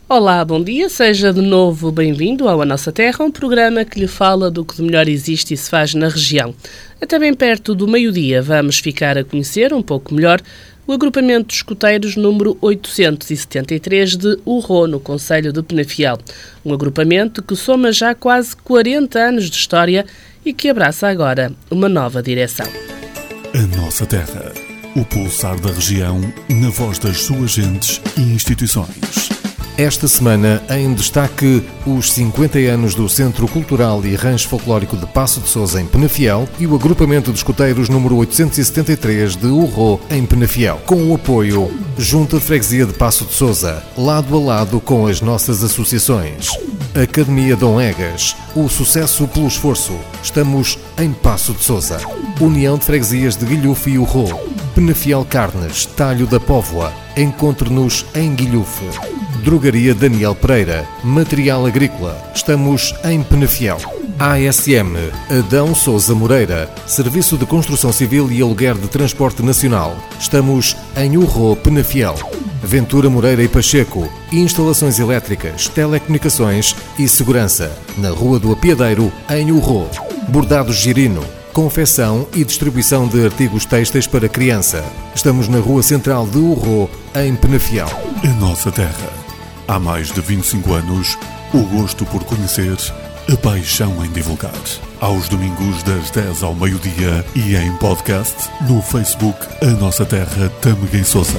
Olá, bom dia, seja de novo bem-vindo ao A Nossa Terra, um programa que lhe fala do que de melhor existe e se faz na região. Até bem perto do meio-dia vamos ficar a conhecer um pouco melhor o agrupamento de escuteiros número 873 de Urro, no concelho de Penafiel. Um agrupamento que soma já quase 40 anos de história e que abraça agora uma nova direção. A Nossa Terra, o pulsar da região na voz das suas gentes e instituições. Esta semana, em destaque, os 50 anos do Centro Cultural e Rancho Folclórico de Passo de Sousa, em Penafiel, e o agrupamento de escuteiros número 873 de Urro, em Penafiel, com o apoio Junta de Freguesia de Passo de Sousa, lado a lado com as nossas associações. Academia Dom Egas, o sucesso pelo esforço. Estamos em Passo de Sousa. União de Freguesias de Guilhufe e Urro. Penafiel Carnes, Talho da Póvoa. Encontre-nos em Guilhufe. Drogaria Daniel Pereira, material agrícola. Estamos em Penafiel. ASM, Adão Sousa Moreira, Serviço de Construção Civil e Aluguer de Transporte Nacional. Estamos em Urro, Penafiel. Ventura Moreira e Pacheco, instalações elétricas, telecomunicações e segurança. Na Rua do Apiadeiro, em Urro. Bordados Girino, confecção e distribuição de artigos têxteis para criança. Estamos na Rua Central de Urro, em Penafiel. A Nossa Terra. Há mais de 25 anos, o gosto por conhecer, a paixão em divulgar. Aos domingos das 10 ao meio-dia e em podcast no Facebook A Nossa Terra Tâmega e Sousa.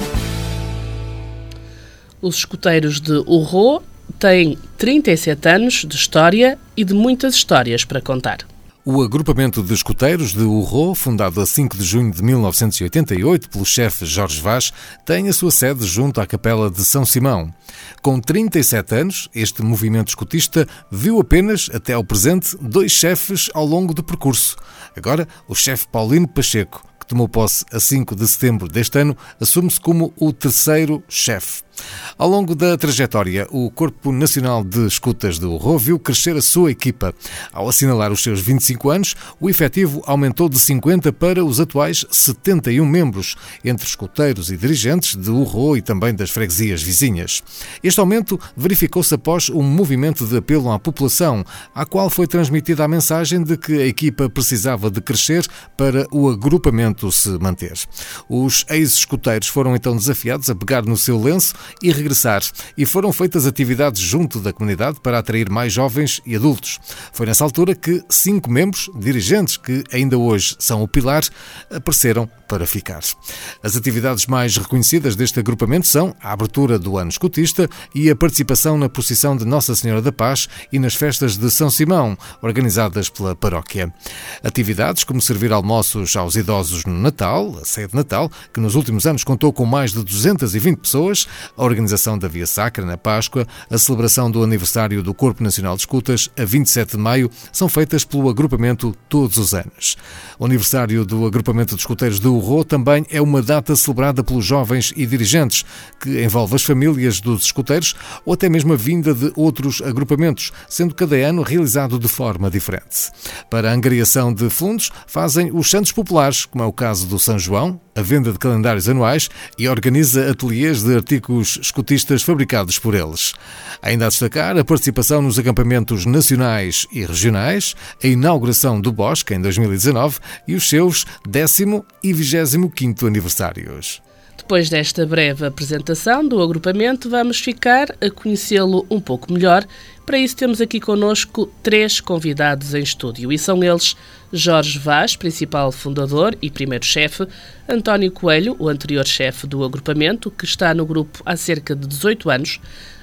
Os escuteiros de Urro têm 37 anos de história e de muitas histórias para contar. O agrupamento de escuteiros de Urro, fundado a 5 de junho de 1988 pelo chefe Jorge Vaz, tem a sua sede junto à Capela de São Simão. Com 37 anos, este movimento escutista viu apenas, até ao presente, 2 chefes ao longo do percurso. Agora, o chefe Paulino Pacheco, que tomou posse a 5 de setembro deste ano, assume-se como o terceiro chefe. Ao longo da trajetória, o Corpo Nacional de Escutas de Urro viu crescer a sua equipa. Ao assinalar os seus 25 anos, o efetivo aumentou de 50 para os atuais 71 membros, entre escuteiros e dirigentes de Urro e também das freguesias vizinhas. Este aumento verificou-se após um movimento de apelo à população, à qual foi transmitida a mensagem de que a equipa precisava de crescer para o agrupamento se manter. Os ex-escuteiros foram então desafiados a pegar no seu lenço e regressar, e foram feitas atividades junto da comunidade para atrair mais jovens e adultos. Foi nessa altura que 5 membros, dirigentes que ainda hoje são o pilar, apareceram para ficar. As atividades mais reconhecidas deste agrupamento são a abertura do ano escutista e a participação na procissão de Nossa Senhora da Paz e nas festas de São Simão, organizadas pela paróquia. Atividades como servir almoços aos idosos no Natal, a ceia de Natal, que nos últimos anos contou com mais de 220 pessoas, a organização da Via Sacra na Páscoa, a celebração do aniversário do Corpo Nacional de Escutas, a 27 de maio, são feitas pelo agrupamento todos os anos. O aniversário do agrupamento de escuteiros de Urro também é uma data celebrada pelos jovens e dirigentes, que envolve as famílias dos escuteiros ou até mesmo a vinda de outros agrupamentos, sendo cada ano realizado de forma diferente. Para a angariação de fundos, fazem os santos populares, como é o caso do São João, a venda de calendários anuais e organiza ateliês de artigos escutistas fabricados por eles. Ainda a destacar a participação nos acampamentos nacionais e regionais, a inauguração do Bosque em 2019 e os seus 10º e 25º aniversários. Depois desta breve apresentação do agrupamento, vamos ficar a conhecê-lo um pouco melhor. Para isso temos aqui connosco 3 convidados em estúdio e são eles Jorge Vaz, principal fundador e primeiro chefe, António Coelho, o anterior chefe do agrupamento, que está no grupo há cerca de 18 anos,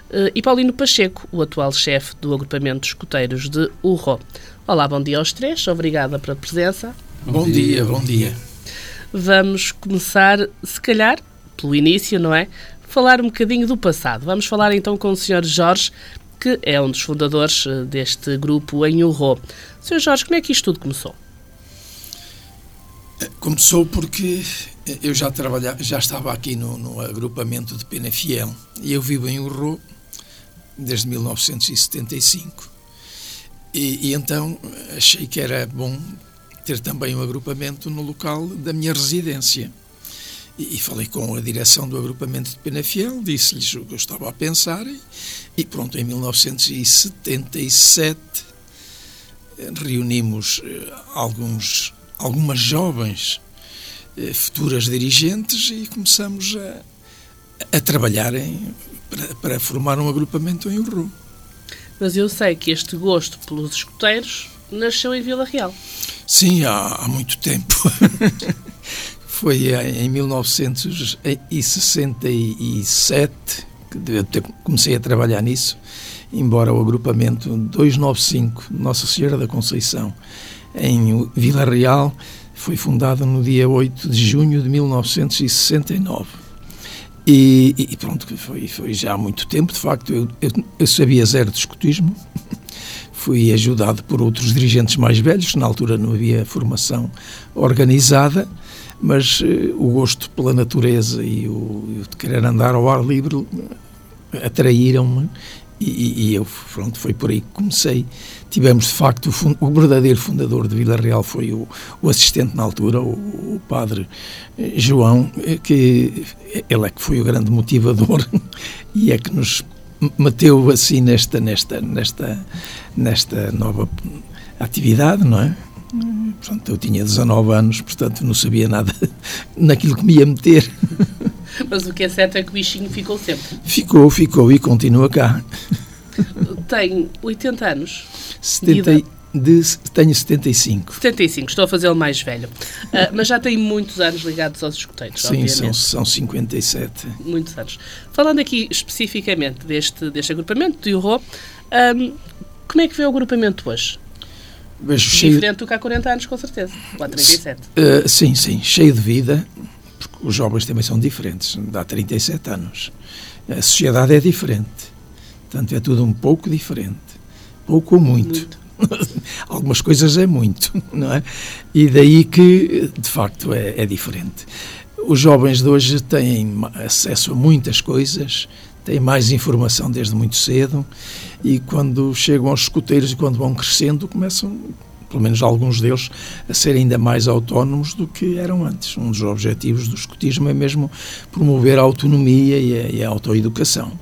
e Paulino Pacheco, o atual chefe do agrupamento de escuteiros de Urro. Olá, bom dia aos 3, obrigada pela presença. Bom dia, bom dia. Vamos começar, se calhar, pelo início, não é? Falar um bocadinho do passado. Vamos falar então com o Sr. Jorge, que é um dos fundadores deste grupo em Urro. Sr. Jorge, como é que isto tudo começou? Começou porque eu já estava aqui no agrupamento de Penafiel e eu vivo em Urro desde 1975 e então achei que era bom ter também um agrupamento no local da minha residência E falei com a direção do agrupamento de Penafiel, disse-lhes o que eu estava a pensar e pronto, em 1977 reunimos algumas jovens futuras dirigentes e começamos a trabalhar para formar um agrupamento em Urro. Mas eu sei que este gosto pelos escuteiros nasceu em Vila Real. Sim, há muito tempo. Foi em 1967 que comecei a trabalhar nisso, embora o agrupamento 295 Nossa Senhora da Conceição em Vila Real foi fundado no dia 8 de junho de 1969. E pronto, foi já há muito tempo. De facto, eu sabia zero de escotismo. Fui ajudado por outros dirigentes mais velhos, na altura não havia formação organizada, mas o gosto pela natureza e o de querer andar ao ar livre atraíram-me e eu, pronto, foi por aí que comecei. Tivemos, de facto, o verdadeiro fundador de Vila Real foi o assistente na altura, o padre João, que ele é que foi o grande motivador e é que nos meteu assim nesta nova atividade, não é? Portanto, eu tinha 19 anos, portanto não sabia nada naquilo que me ia meter. Mas o que é certo é que o bichinho ficou sempre. Ficou e continua cá. Tem 80 anos. Tenho 75. 75, estou a fazê-lo mais velho. Mas já tem muitos anos ligados aos escuteiros, sim, obviamente. São 57. Muitos anos. Falando aqui especificamente deste agrupamento de Urro, como é que vê o agrupamento hoje? Diferente do que há 40 anos, com certeza. Ou há 37. Sim, cheio de vida, porque os jovens também são diferentes. Há 37 anos. A sociedade é diferente. Portanto, é tudo um pouco diferente. Pouco ou muito. Algumas coisas é muito, não é? E daí que, de facto, é diferente. Os jovens de hoje têm acesso a muitas coisas, têm mais informação desde muito cedo e quando chegam aos escuteiros e quando vão crescendo começam, pelo menos alguns deles, a ser ainda mais autónomos do que eram antes. Um dos objetivos do escutismo é mesmo promover a autonomia e a autoeducação.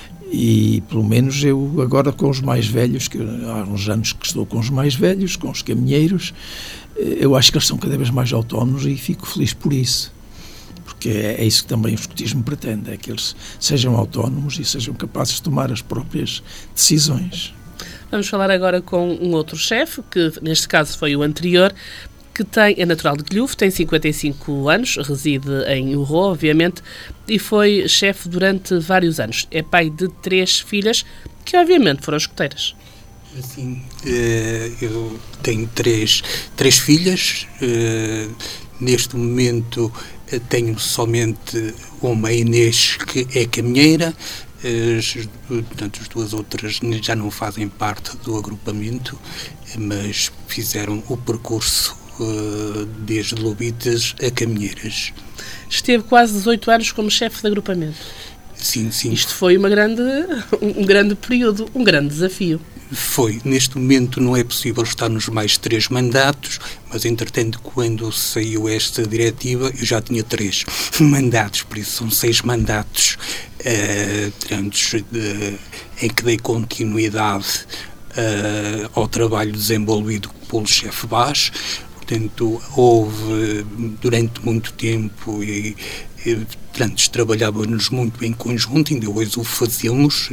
E, pelo menos, eu agora com os mais velhos, que há uns anos que estou com os mais velhos, com os caminheiros, eu acho que eles são cada vez mais autónomos e fico feliz por isso. Porque é isso que também o escotismo pretende, é que eles sejam autónomos e sejam capazes de tomar as próprias decisões. Vamos falar agora com um outro chefe, que neste caso foi o anterior, que é natural de Guilhufo, tem 55 anos, reside em Urro, obviamente, e foi chefe durante vários anos. É pai de 3 filhas, que obviamente foram escuteiras. Sim, eu tenho três filhas. Neste momento tenho somente uma, Inês, que é caminheira. Portanto, as 2 outras já não fazem parte do agrupamento, mas fizeram o percurso desde Lobitas a Caminheiras. Esteve quase 18 anos como chefe de agrupamento. Sim. Isto foi um grande período, um grande desafio. Foi. Neste momento não é possível estar nos mais 3 mandatos, mas, entretanto, quando saiu esta diretiva, eu já tinha 3 mandatos, por isso são 6 mandatos em que dei continuidade ao trabalho desenvolvido pelo chefe Vaz. Portanto, houve durante muito tempo e portanto, trabalhávamos muito em conjunto, ainda hoje o fazemos,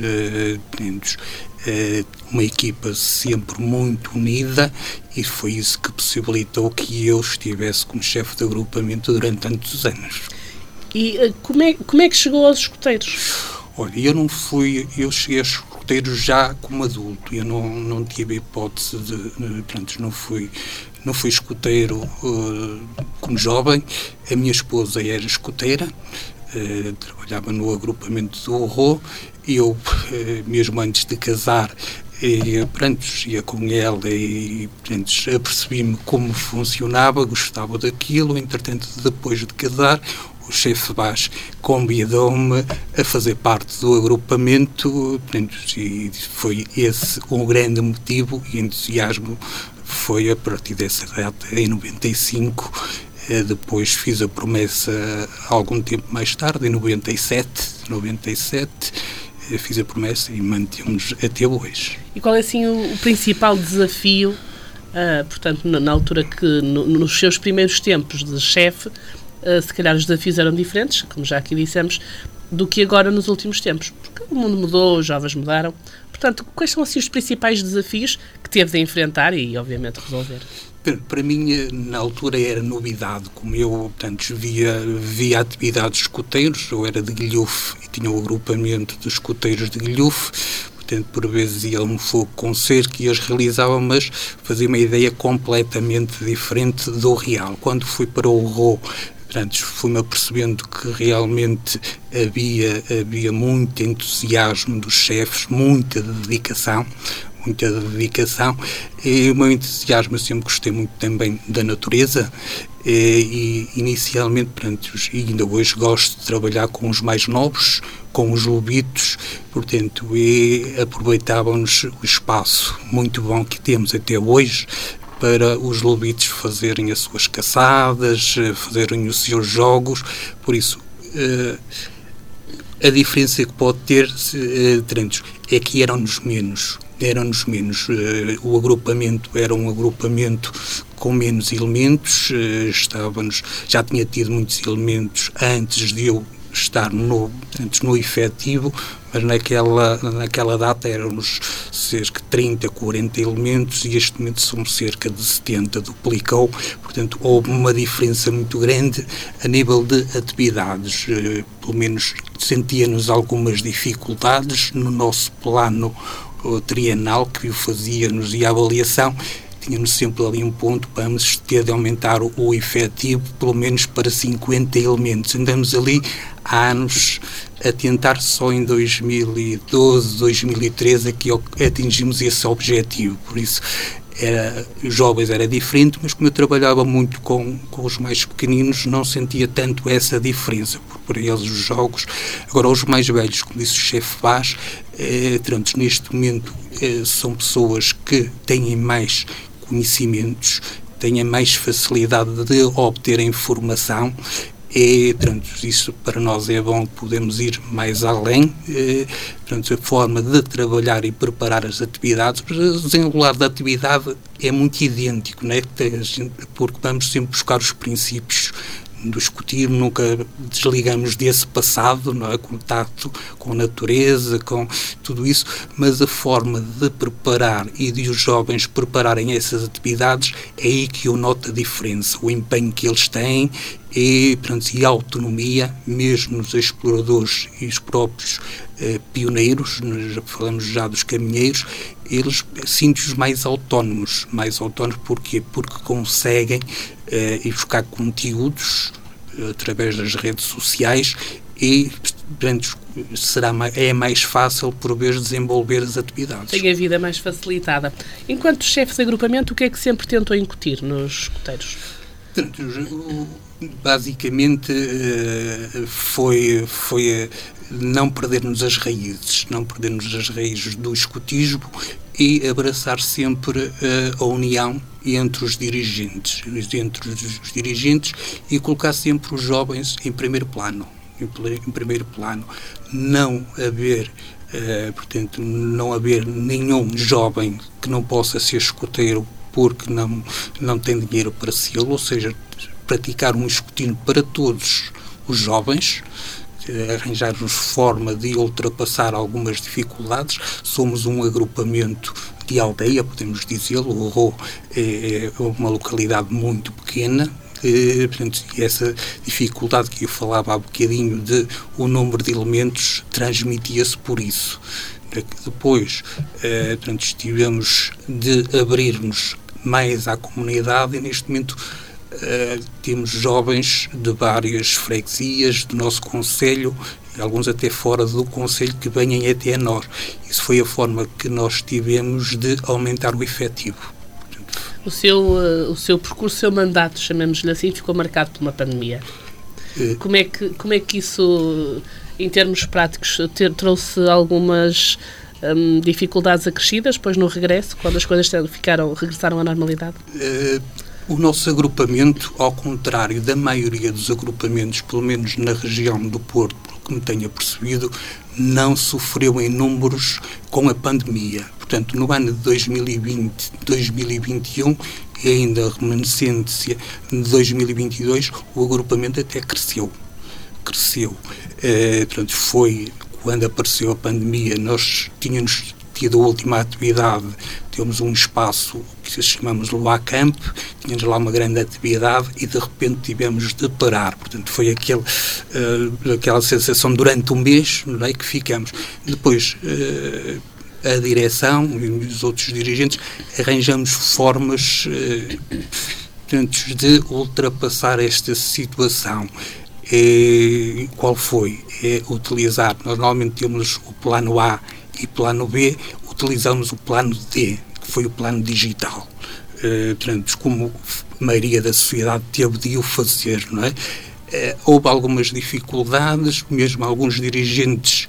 uma equipa sempre muito unida, e foi isso que possibilitou que eu estivesse como chefe de agrupamento durante tantos anos. E como é que chegou aos escuteiros? Olha, eu cheguei aos escuteiros já como adulto, eu não tive hipótese portanto, não fui escuteiro como jovem. A minha esposa era escuteira, trabalhava no agrupamento do Urro, e eu, mesmo antes de casar, ia com ela e apercebi-me como funcionava, gostava daquilo. Entretanto, depois de casar, o chefe Vaz convidou-me a fazer parte do agrupamento, e foi esse um grande motivo e entusiasmo. Foi a partir dessa data, em 95, Depois fiz a promessa algum tempo mais tarde, em 97, fiz a promessa e mantemos até hoje. E qual é, assim, o principal desafio, portanto, na altura que, nos seus primeiros tempos de chefe, se calhar os desafios eram diferentes, como já aqui dissemos, do que agora nos últimos tempos? Porque o mundo mudou, os jovens mudaram. Portanto, quais são, assim, os principais desafios que teve de enfrentar e, obviamente, resolver? Para mim, na altura, era novidade. Como eu, portanto, via atividades de escuteiros, eu era de Guilhofe e tinha o agrupamento de escuteiros de Guilhofe, portanto, por vezes ia a um fogo com cerca e as realizava, mas fazia uma ideia completamente diferente do real. Quando fui para o RO, portanto, fui-me apercebendo que realmente havia muito entusiasmo dos chefes, muita dedicação, e o meu entusiasmo, eu sempre gostei muito também da natureza, e inicialmente, portanto, e ainda hoje gosto de trabalhar com os mais novos, com os lobitos, portanto, e aproveitávamos o espaço muito bom que temos até hoje para os lobitos fazerem as suas caçadas, fazerem os seus jogos. Por isso, a diferença que pode ter é que éramos menos. O agrupamento era um agrupamento com menos elementos, já tinha tido muitos elementos antes de eu estar no efetivo, mas naquela data éramos cerca de 30, 40 elementos e este momento são cerca de 70, duplicou, portanto houve uma diferença muito grande a nível de atividades, pelo menos sentíamos algumas dificuldades no nosso plano trienal que o fazíamos e a avaliação. Tínhamos sempre ali um ponto para ter de aumentar o efetivo, pelo menos para 50 elementos. Andamos ali há anos a tentar, só em 2012, 2013 é que atingimos esse objetivo. Por isso, os jovens era diferente, mas como eu trabalhava muito com os mais pequeninos, não sentia tanto essa diferença, porque para eles os jogos. Agora, os mais velhos, como disse o chefe Vaz, neste momento são pessoas que têm mais conhecimentos, têm mais facilidade de obter informação e, isso para nós é bom, podemos ir mais além. A forma de trabalhar e preparar as atividades, o desenrolar da atividade é muito idêntico, não é? Porque vamos sempre buscar os princípios do escutismo, nunca desligamos desse passado, não é? Contato com a natureza, com tudo isso, mas a forma de preparar e de os jovens prepararem essas atividades é aí que eu noto a diferença, o empenho que eles têm e a autonomia, mesmo os exploradores e os próprios pioneiros, falamos já dos caminheiros, eles sinto-os mais autónomos, porquê? Porque conseguem ir buscar conteúdos através das redes sociais e é mais fácil por vezes desenvolver as atividades. Tem a vida mais facilitada. Enquanto chefes de agrupamento, o que é que sempre tentam incutir nos escuteiros? Basicamente foi não perdermos as raízes do escutismo e abraçar sempre a união entre os dirigentes e colocar sempre os jovens em primeiro plano. Não haver nenhum jovem que não possa ser escuteiro porque não tem dinheiro para sê-lo, ou seja, praticar um escutino para todos os jovens, arranjarmos forma de ultrapassar algumas dificuldades. Somos um agrupamento de aldeia, podemos dizê-lo. O Rô é uma localidade muito pequena, essa dificuldade que eu falava há bocadinho de o número de elementos transmitia-se por isso. Depois, tivemos de abrir-nos mais à comunidade e neste momento temos jovens de várias freguesias do nosso concelho e alguns até fora do concelho que vêm até a nós. Isso foi a forma que nós tivemos de aumentar o efetivo. O seu percurso, o seu mandato, chamemos-lhe assim, ficou marcado por uma pandemia. Como é que isso, em termos práticos, trouxe algumas dificuldades acrescidas, depois no regresso, quando as coisas regressaram à normalidade? O nosso agrupamento, ao contrário da maioria dos agrupamentos, pelo menos na região do Porto, pelo que me tenha percebido, não sofreu em números com a pandemia. Portanto, no ano de 2020, 2021 e ainda a remanescência de 2022, o agrupamento até cresceu. Portanto, foi quando apareceu a pandemia, nós tínhamos tido a última atividade, temos um espaço que chamamos Loa Camp, tínhamos lá uma grande atividade e de repente tivemos de parar. Portanto, foi aquela sensação durante um mês, não é, que ficamos. Depois, a direção e os outros dirigentes arranjamos formas de ultrapassar esta situação. Qual foi? É utilizar, nós normalmente temos o plano A e plano B, utilizamos o plano D, que foi o plano digital. Portanto, como a maioria da sociedade teve de o fazer, não é? Houve algumas dificuldades, mesmo alguns dirigentes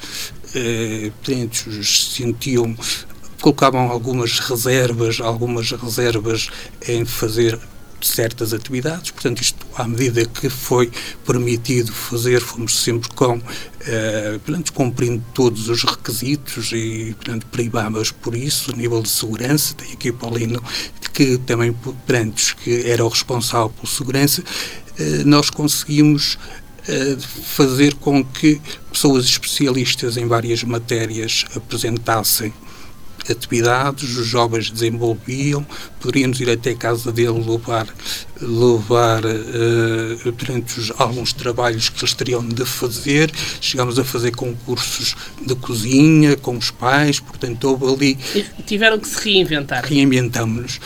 sentiam, colocavam algumas reservas em fazer certas atividades. Portanto, isto, à medida que foi permitido fazer, fomos sempre cumprindo todos os requisitos e, portanto, privámos por isso, a nível de segurança. Tem aqui o Paulino, que também, que era o responsável por segurança. Nós conseguimos fazer com que pessoas especialistas em várias matérias apresentassem atividades, os jovens desenvolviam, poderíamos ir até a casa dele levar alguns trabalhos que eles teriam de fazer. Chegámos a fazer concursos de cozinha com os pais, portanto houve ali... E tiveram que se reinventar. Reinventámos-nos.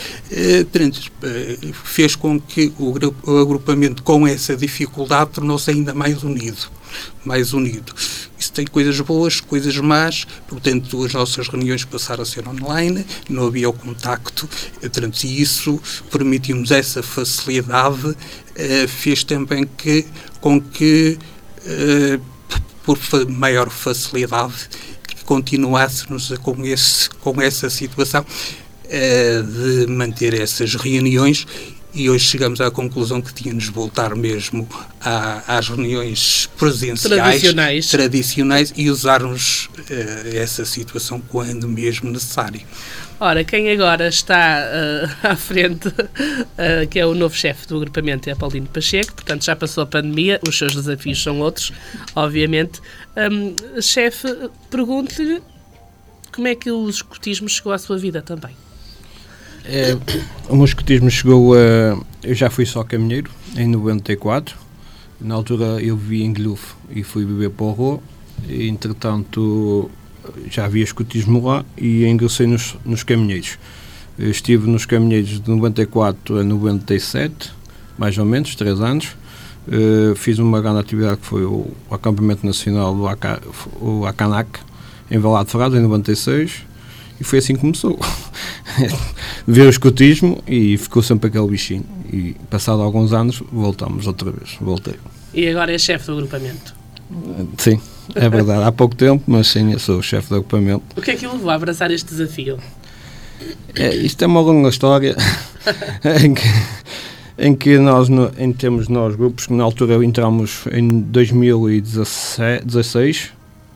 Fez com que o agrupamento, com essa dificuldade, tornou-se ainda mais unido. Isso tem coisas boas, coisas más. Portanto, as nossas reuniões passaram a ser online, não havia o contacto, e isso permitiu-nos essa facilidade, fez também com que por maior facilidade, continuássemos com essa situação de manter essas reuniões. E hoje chegamos à conclusão que tínhamos de voltar mesmo às reuniões presenciais, tradicionais e usarmos essa situação quando mesmo necessário. Ora, quem agora está à frente, que é o novo chefe do agrupamento, é Paulino Pacheco, portanto já passou a pandemia, os seus desafios são outros, obviamente. Chefe, pergunto-lhe como é que o escotismo chegou à sua vida também? O meu escotismo chegou a... Eu já fui só caminheiro, em 94. Na altura eu vivi em Guilhufo e fui viver para o Rô. E, entretanto, já havia escotismo lá e ingressei nos caminheiros. Eu estive nos caminheiros de 94 a 97, mais ou menos, 3 anos. Fiz uma grande atividade que foi o acampamento nacional do ACANAC, em Valado de Frades, em 96. E foi assim que começou. Ver o escotismo e ficou sempre aquele bichinho. E passado alguns anos voltamos outra vez. Voltei. E agora é chefe do agrupamento? Sim, é verdade. Há pouco tempo, mas sim, eu sou o chefe do agrupamento. O que é que o levou a abraçar este desafio? Isto é uma longa história em que nós grupos, que na altura entramos em 2016.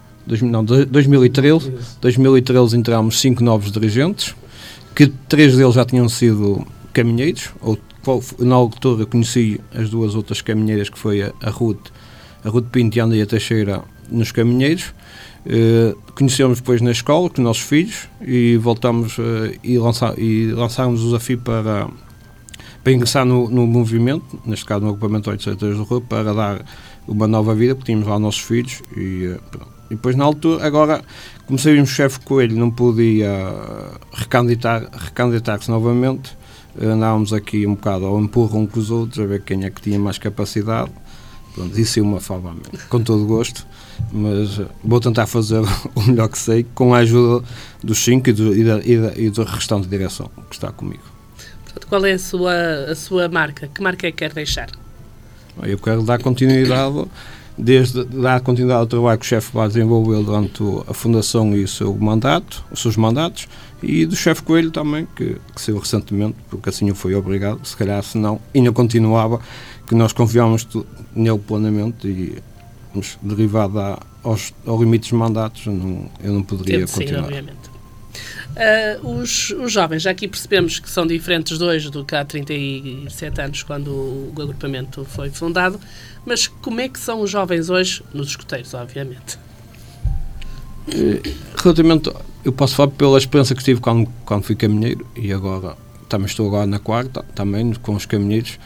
2013 entramos 5 novos dirigentes, que 3 deles já tinham sido caminheiros, na altura conheci as 2 outras caminheiras, que foi a Ruth Pinto e a Andrea Teixeira, nos caminheiros. Conhecemos depois na escola, com os nossos filhos, e voltamos e lançámos o desafio para ingressar no movimento, neste caso no agrupamento 8 Setores do Rio, para dar uma nova vida, porque tínhamos lá nossos filhos e depois, na altura, agora, como sabíamos que o chefe Coelho não podia recandidatar-se novamente, andávamos aqui um bocado ao empurro uns com os outros, a ver quem é que tinha mais capacidade. Pronto, isso é uma forma, com todo gosto, mas vou tentar fazer o melhor que sei, com a ajuda dos 5 e do restante direção que está comigo. Portanto, qual é a sua marca? Que marca é que quer deixar? Eu quero dar continuidade desde dar continuidade ao trabalho que o chefe Vaz desenvolveu durante a fundação e os seus mandatos, e do chefe Coelho também, que saiu recentemente, porque assim o foi obrigado, se calhar senão ainda continuava, que nós confiámos nele plenamente e derivado aos limites dos mandatos, eu não poderia continuar. Obviamente. Os jovens, já aqui percebemos que são diferentes dois do que há 37 anos, quando o agrupamento foi fundado, mas como é que são os jovens hoje, nos escuteiros, obviamente? Relativamente, eu posso falar pela experiência que tive quando fui caminheiro, e agora, também estou agora na quarta, também com os caminheiros,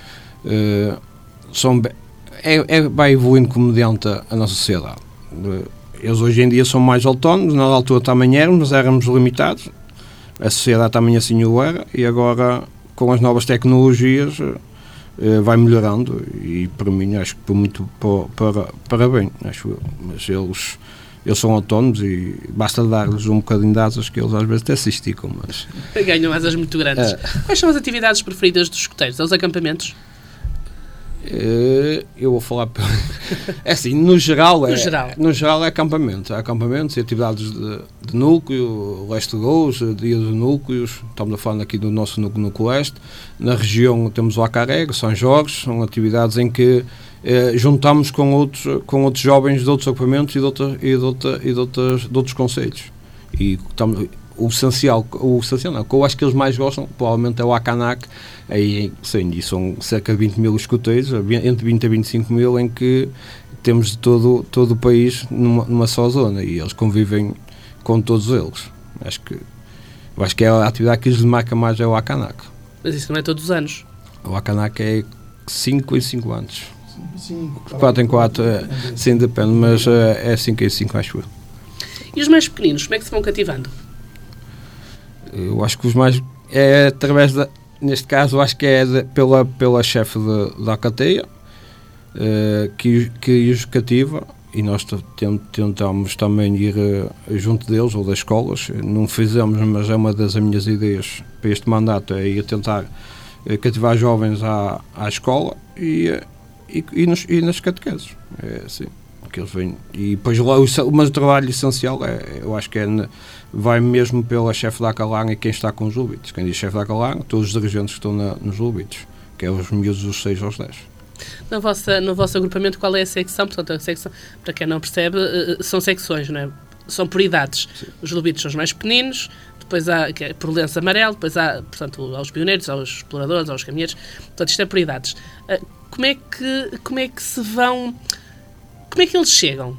vai evoluindo mediante a nossa sociedade. Eles hoje em dia são mais autónomos, na altura também éramos limitados, a sociedade também assim o era, e agora com as novas tecnologias vai melhorando, e para mim acho que muito para bem, acho eu. Mas eles são autónomos e basta dar-lhes um bocadinho de asas que eles às vezes até se esticam, mas... Ganham asas muito grandes. Quais são as atividades preferidas dos escuteiros? Os acampamentos? Eu vou falar é assim, no geral é acampamentos e atividades de núcleo, leste de Gous, dia dos núcleos, estamos a falar aqui do nosso núcleo leste. Na região temos o Acarrega, São Jorge, são atividades em que juntamos com outros jovens de outros acampamentos e de outros concelhos, e o essencial não, que eu acho que eles mais gostam provavelmente é o Acanac, aí sim, e são cerca de 20 mil escuteiros, entre 20 a 25 mil, em que temos de todo o país numa só zona, e eles convivem com todos eles. Eu acho que é a atividade que lhes marca mais é o Acanac. Mas isso não é todos os anos? O Acanac é 5 em 5 anos. 4 em 4, sim, depende, mas é 5 em 5, acho eu. E os mais pequeninos, como é que se vão cativando? Eu acho que os mais... é através neste caso, acho que é pela chefe da cateia que os cativa, e nós tentamos também ir junto deles ou das escolas. Não fizemos, mas é uma das minhas ideias para este mandato, é ir tentar cativar jovens à escola e nas catequeses. É assim que eles vêm. E depois mas o trabalho essencial eu acho que vai mesmo pela chefe da Acalang e quem está com os lubitos. Quem diz chefe da Acalang, todos os dirigentes que estão nos lubitos, que é os miúdos dos 6 aos 10. No vosso agrupamento, qual é a secção? Portanto, a secção, para quem não percebe, são secções, não é? São por idades. Sim. Os lubitos são os mais pequeninos, depois há, que é por lenço amarelo, depois há, portanto, aos pioneiros, aos exploradores, aos caminheiros. Portanto, isto é por idades. Como é que se vão... Como é que eles chegam?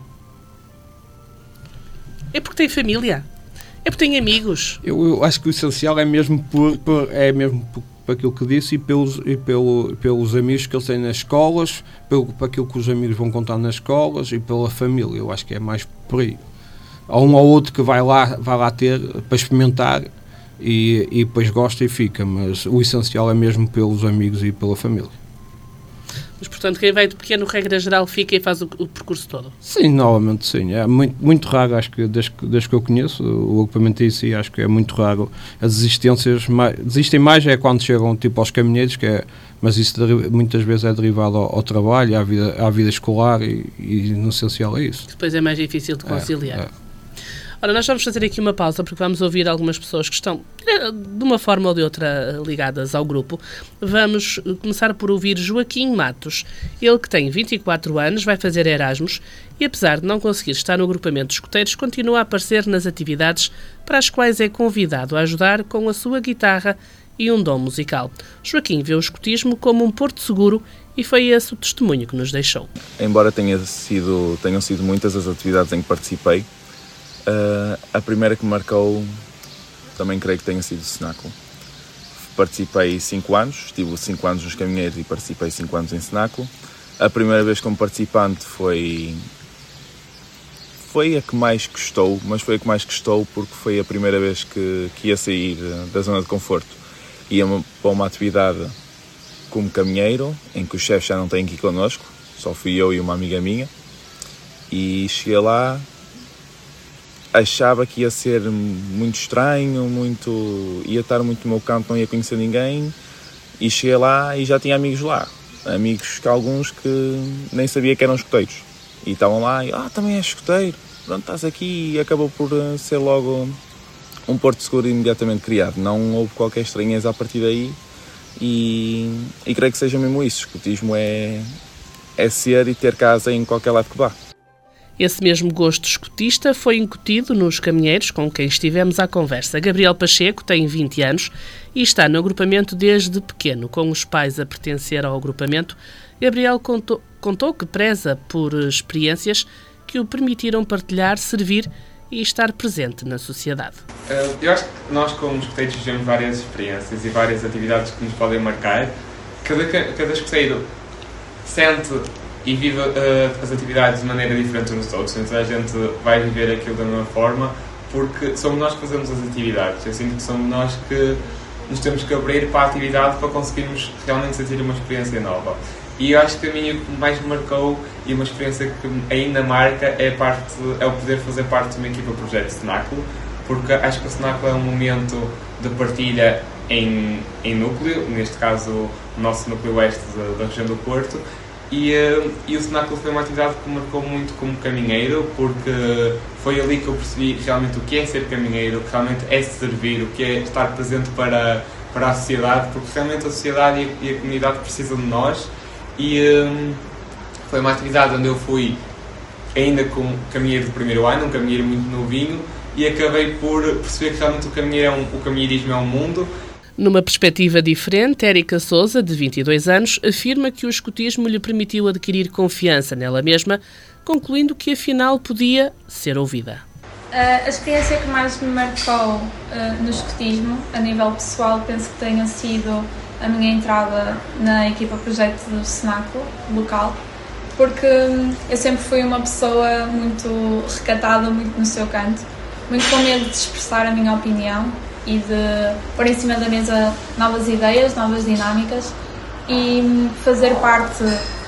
É porque têm família? É porque têm amigos? Eu acho que o essencial é mesmo por aquilo que disse e pelos amigos que eles têm nas escolas, por aquilo que os amigos vão contar nas escolas e pela família. Eu acho que é mais por aí. Há um ou outro que vai lá ter para experimentar e depois gosta e fica, mas o essencial é mesmo pelos amigos e pela família. Mas, portanto, quem vai de pequeno, regra geral, fica e faz o percurso todo? Sim, novamente sim. É muito raro, acho que desde que eu conheço o agrupamento em si, acho que é muito raro. As desistências desistem mais quando chegam tipo aos caminheiros, mas isso muitas vezes é derivado ao trabalho, à vida escolar e no essencial é isso. Depois é mais difícil de conciliar. Ora, nós vamos fazer aqui uma pausa porque vamos ouvir algumas pessoas que estão, de uma forma ou de outra, ligadas ao grupo. Vamos começar por ouvir Joaquim Matos. Ele, que tem 24 anos, vai fazer Erasmus e, apesar de não conseguir estar no agrupamento de escuteiros, continua a aparecer nas atividades para as quais é convidado a ajudar com a sua guitarra e um dom musical. Joaquim vê o escutismo como um porto seguro e foi esse o testemunho que nos deixou. Embora tenham sido muitas as atividades em que participei, a primeira que me marcou também creio que tenha sido o Cenáculo. Participei 5 anos, estive 5 anos nos caminheiros e participei 5 anos em Cenáculo. A primeira vez como participante foi a que mais gostou, mas foi a que mais gostou porque foi a primeira vez que ia sair da zona de conforto. Ia para uma atividade como caminheiro, em que os chefes já não têm que ir connosco, só fui eu e uma amiga minha, e cheguei lá. Achava que ia ser muito estranho, ia estar muito no meu canto, não ia conhecer ninguém, e cheguei lá e já tinha amigos lá. Amigos que alguns que nem sabia que eram escuteiros. E estavam lá e, também és escoteiro, pronto, estás aqui, e acabou por ser logo um porto seguro imediatamente criado. Não houve qualquer estranheza a partir daí e creio que seja mesmo isso. Escotismo é ser e ter casa em qualquer lado que vá. Esse mesmo gosto escotista foi incutido nos caminheiros com quem estivemos à conversa. Gabriel Pacheco tem 20 anos e está no agrupamento desde pequeno. Com os pais a pertencer ao agrupamento, Gabriel contou que preza por experiências que o permitiram partilhar, servir e estar presente na sociedade. Eu acho que nós, como escoteiros, vivemos várias experiências e várias atividades que nos podem marcar. Cada escoteiro sente e vive as atividades de maneira diferente uns dos outros. Então a gente vai viver aquilo da mesma forma porque somos nós que fazemos as atividades. Eu sinto que somos nós que nos temos que abrir para a atividade para conseguirmos realmente sentir uma experiência nova. E eu acho que a minha que mais me marcou e uma experiência que ainda marca é o poder fazer parte de uma equipa Projeto Cenáculo, porque acho que o Cenáculo é um momento de partilha em núcleo, neste caso o nosso núcleo oeste da região do Porto, e o Cenáculo foi uma atividade que me marcou muito como caminheiro, porque foi ali que eu percebi realmente o que é ser caminheiro, o que realmente é servir, o que é estar presente para a sociedade, porque realmente a sociedade e a comunidade precisam de nós. E foi uma atividade onde eu fui ainda como caminheiro de primeiro ano, um caminheiro muito novinho, e acabei por perceber que realmente o caminheirismo é um mundo. Numa perspectiva diferente, Érica Sousa, de 22 anos, afirma que o escotismo lhe permitiu adquirir confiança nela mesma, concluindo que afinal podia ser ouvida. A experiência que mais me marcou no escotismo, a nível pessoal, penso que tenha sido a minha entrada na equipa Projeto do Cenáculo local, porque eu sempre fui uma pessoa muito recatada, muito no seu canto, muito com medo de expressar a minha opinião e de pôr em cima da mesa novas ideias, novas dinâmicas, e fazer parte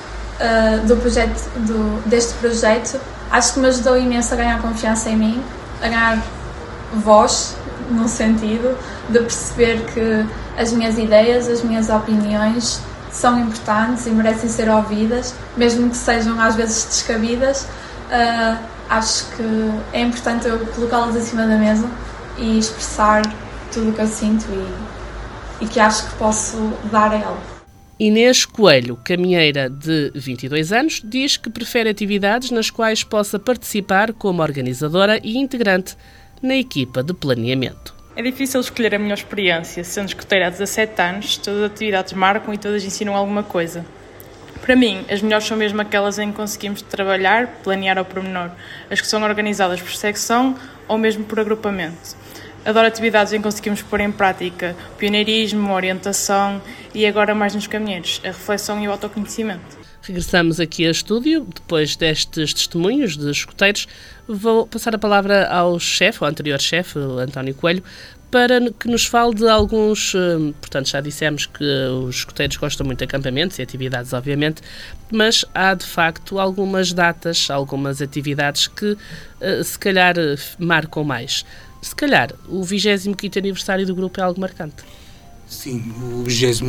deste projeto acho que me ajudou imenso a ganhar confiança em mim, a ganhar voz, no sentido de perceber que as minhas ideias, as minhas opiniões são importantes e merecem ser ouvidas, mesmo que sejam às vezes descabidas. Acho que é importante eu colocá-las acima da mesa e expressar tudo o que eu sinto e que acho que posso dar a ela. Inês Coelho, caminheira de 22 anos, diz que prefere atividades nas quais possa participar como organizadora e integrante na equipa de planeamento. É difícil escolher a melhor experiência, sendo escoteira há 17 anos, todas as atividades marcam e todas ensinam alguma coisa. Para mim, as melhores são mesmo aquelas em que conseguimos trabalhar, planear ao pormenor, as que são organizadas por secção ou mesmo por agrupamento. Adoro atividades em que conseguimos pôr em prática pioneirismo, orientação e agora mais nos caminheiros, a reflexão e o autoconhecimento. Regressamos aqui a estúdio, depois destes testemunhos de escoteiros. Vou passar a palavra ao anterior chefe, António Coelho, para que nos fale de alguns... Portanto, já dissemos que os escoteiros gostam muito de acampamentos e atividades, obviamente, mas há, de facto, algumas datas, algumas atividades que, se calhar, marcam mais. Se calhar, o 25º aniversário do grupo é algo marcante. Sim, o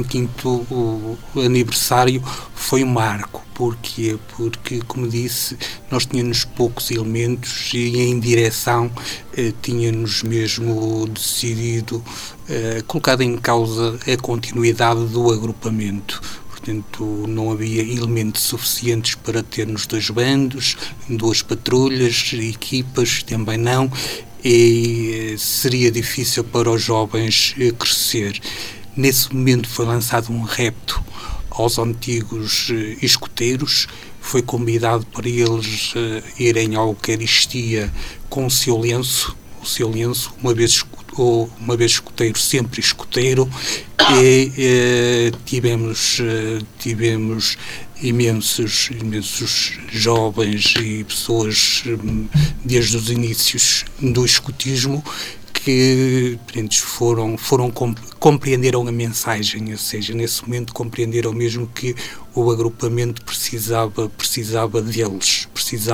25º aniversário foi um marco. Porquê? Porque, como disse, nós tínhamos poucos elementos e em direção tínhamos mesmo decidido, colocado em causa a continuidade do agrupamento. Portanto, não havia elementos suficientes para termos 2 bandos, 2 patrulhas, equipas, também não, e seria difícil para os jovens crescer. Nesse momento foi lançado um repto aos antigos escoteiros, foi convidado para eles irem à Eucaristia com o seu lenço, uma vez escoteiro, sempre escoteiro, e tivemos imensos jovens e pessoas desde os inícios do escotismo que compreenderam a mensagem, ou seja, nesse momento compreenderam mesmo que o agrupamento precisava deles.